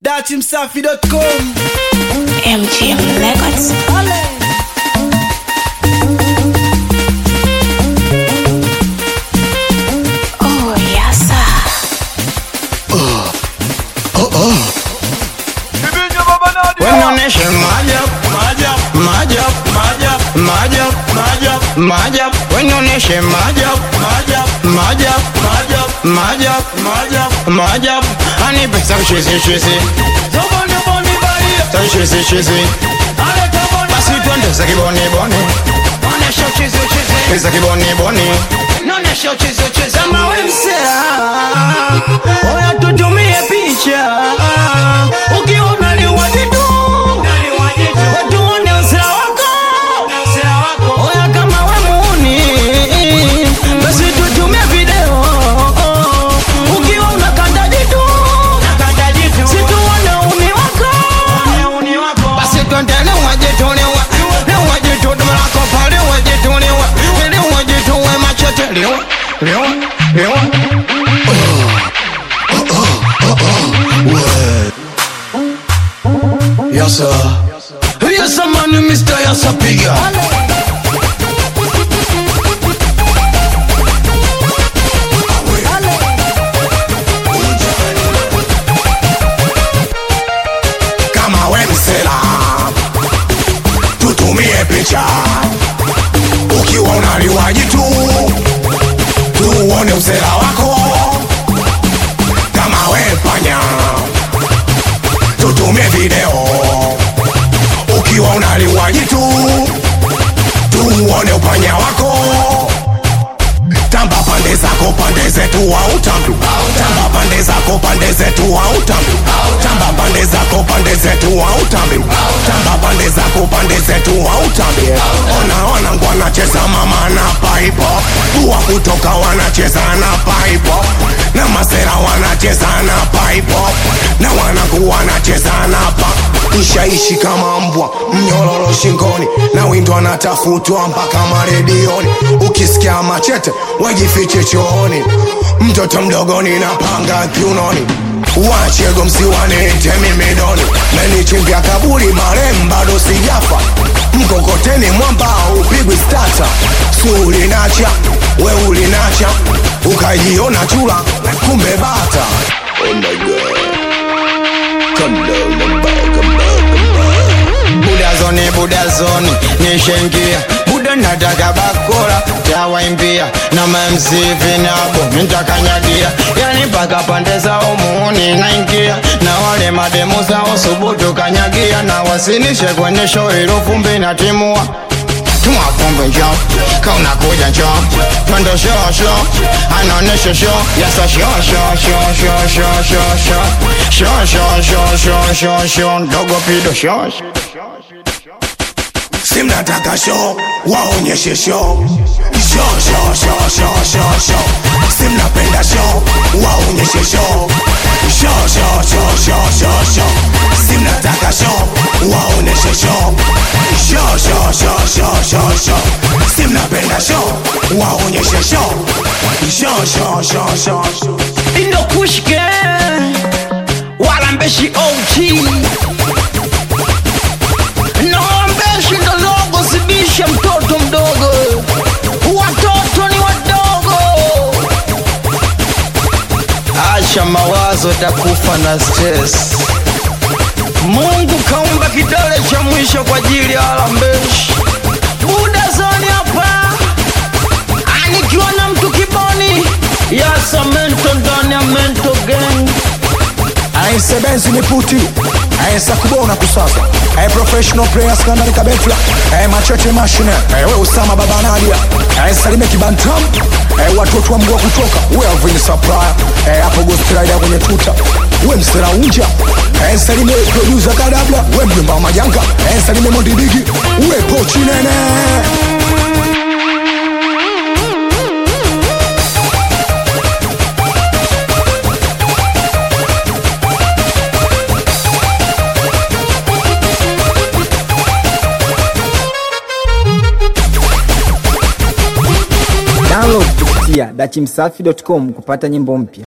Dachimsafi.com MGM Records. Oh yes sir. Wanaonesha Majab, wanaonesha Majab, anipe some shizi basi twende za kiboni onesha chizi za kiboni naonesha chizi kama wewe msela oya tutumie picha ukiona ni wajitu watuone usela wako oya kama wewe muuni basi tutumie video ukiwa unakanda jitu situone uni wako basi tuendele wajitu wajitu dumalako pale wajitu wajitu we machete leo Yasa manu Mr. Yasa piga kama we msela tutumie picha ukiwa unaliwaji tu tuone usela wako kama we panya tutumie video ukiwa unaliwaji tu tuone upanya wako tamba pande zako pande zetu au tambi tamba pande zako pande zetu au tambi tamba pande zako pande zetu au tambi tamba pande zako pande zetu au tambi ona wanacheza mama na paipo kuwa kutoka wanacheza na paipo na masera wanacheza na paipo na wanaku wanacheza na pa ishaishi kama mbwa mnyororo shingoni na windo anatafutwa mpaka maredioni ukisikia machete wajifiche chooni mtoto mdogoni na panga kiunoni wachego msiwanete mimidoni menichimbia kaburi marem bado sijafa mkokoteni mwamba upigwi stata si ulinacha we ulinacha ukajiona chula kumbe bata oh my god come down budazoni nishengia buda nataka bakora tawaimbia na mamzivi nabo nitakanyagia yani mpaka pande za umuuni naingia na wale mademu zao subutu kanyagia na wasinishe kwenye show ilofumbi na timua tumwafumbi njo kaunakuja njo pando shosho anaonesha sho yasa shosho ndogo pido shosho simnataka show waonyeshe show show simnapenda show waonyeshe show show simnataka show waonyeshe show show simnapenda show waonyeshe show indo kushke wala mbeshi OT mtoto mdogo watoto ni wadogo acha mawazo takufa na stress Mungu kaumba kidole cha mwisho kwa ajili ya alambeshi buda zoni hapa anikiwa na mtu kiboni yasa mento ndani ya mento gang aisebenzi ni puti aisa kubona kusasa ai professional players kana ni kabetla ai machete machine ai we Usama baba Nadia ai Salime Kibantam ai watoto wa mguu kutoka we Alvin Supplier ai hapo Ghost Rider kwenye tuta we Msera Unja ai Salime producer Kadabla we mjomba wa Majanga ai Salime Mondibigi we Pochi Nene download kupitia dachimsafi.com kupata nyimbo mpya.